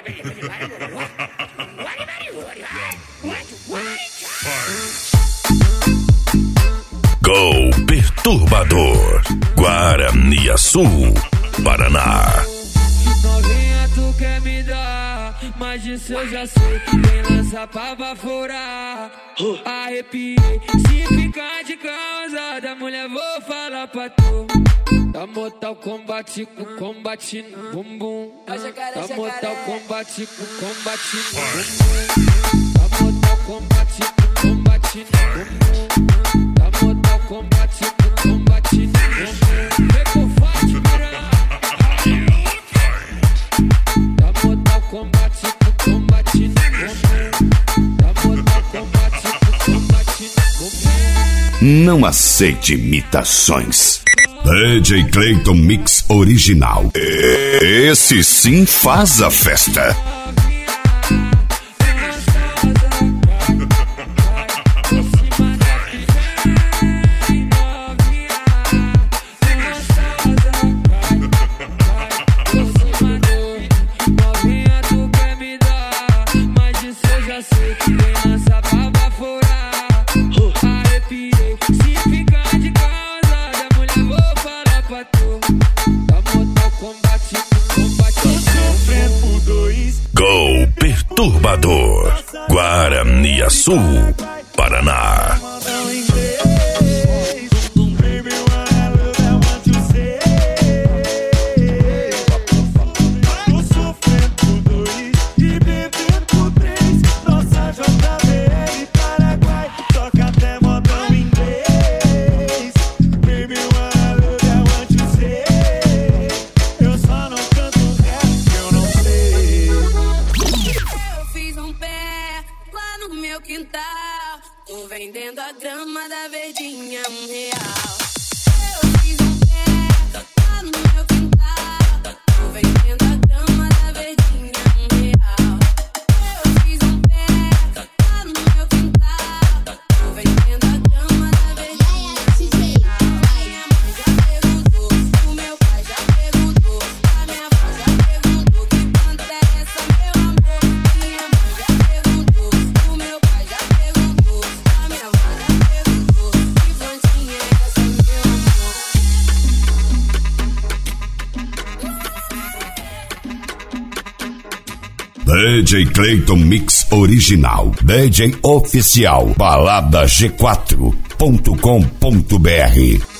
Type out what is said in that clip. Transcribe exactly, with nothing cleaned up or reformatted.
Go Perturbador, Guaraniaçu, Paraná. Novinha, tu quer me dar, mas disso eu já sei. Vem lançar pra baforar. Arrepiei, se ficar de causada, mulher, vou falar pra tu. Tá mortal combate com combate no bumbum. Tá mortal combate com combate no bumbum. Tá mortal combate com combate no bumbum. Tá mortal combate com combate no bumbum. Vem com forte, piranha. Tá mortal combate com combate no bumbum. Tá mortal combate com combate no bumbum. Não aceite imitações. D J Clayton Mix Original. Esse sim faz a festa. Novinha, tu quer me dar, mas disso eu já sei. Vem lançar pra baforar. Arrepiei, se ficar de causada, mulher, vou falar pra tu. Tá mortal combate com combate. Tô sofrendo por dois. Go Perturbador, Guaraniaçu, Paraná. Tô vendendo a grama da verdinha um real. D J Clayton Mix Original. D J Oficial. balada g quatro ponto com ponto br